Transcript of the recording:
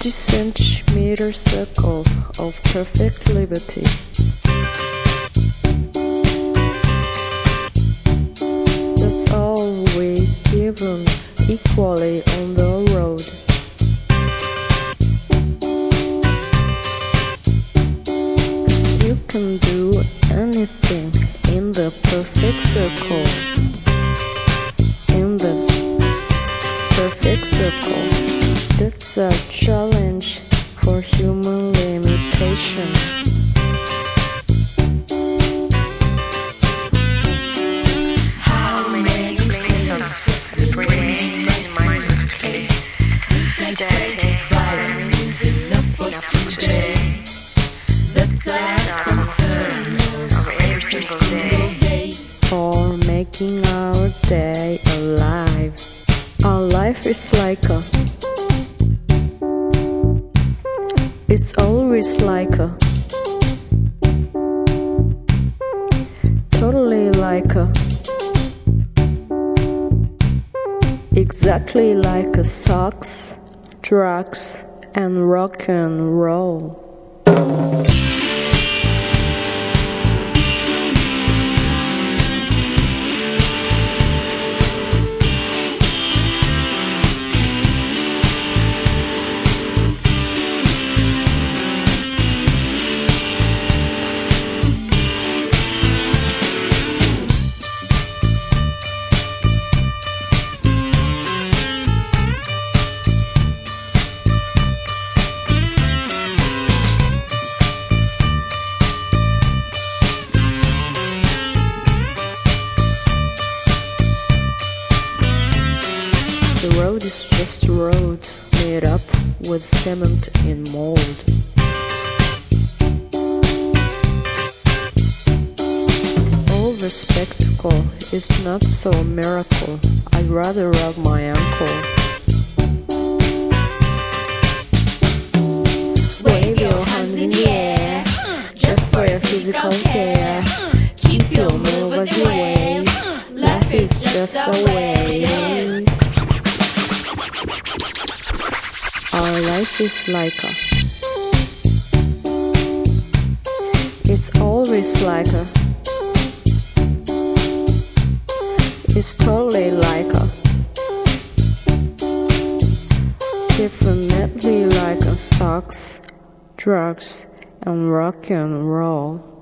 50-centimeter circle of perfect liberty. That's all we given equally on the road. You can do anything in the perfect circle. In the perfect circle. That's a challenge for human limitation. How many pesos remain in my suitcase? Did I take vitamins enough for today? That's a concern of every single day. For making our day alive. Our life is like a. It's always like a. Totally like a. Exactly like a socks, drugs, and rock and roll. The road is just a road made up with cement and mold. All the spectacle is not so a miracle. I'd rather rub my ankle. Wave your hands in the air, just for your physical care. Keep your move as you wave. Life is just a wave. Our life is like a. It's always like a. It's totally like a. Definitely like a socks, drugs, and rock and roll.